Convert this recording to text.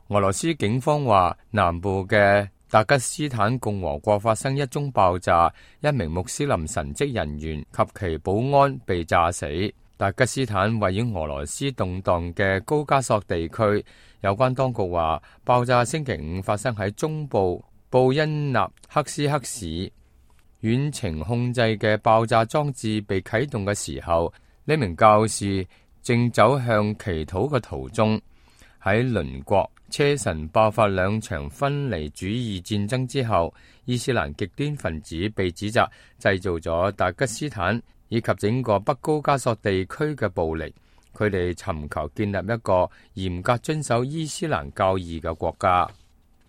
俄羅斯警方話，南部嘅達吉斯坦共和國發生一宗爆炸，一名穆斯林神職人員及其保安被炸死。達吉斯坦位於俄羅斯動盪嘅高加索地區，有關當局話，爆炸星期五發生喺中部布恩納克斯克市。遠程控制嘅爆炸裝置被啟動嘅時候，呢名教士正走向祈禱嘅途中。喺鄰國車臣爆發兩場分離主義戰爭之後，伊斯蘭極端分子被指責製造咗達吉斯坦以及整個北高加索地區嘅暴力。佢哋尋求建立一個嚴格遵守伊斯蘭教義嘅國家。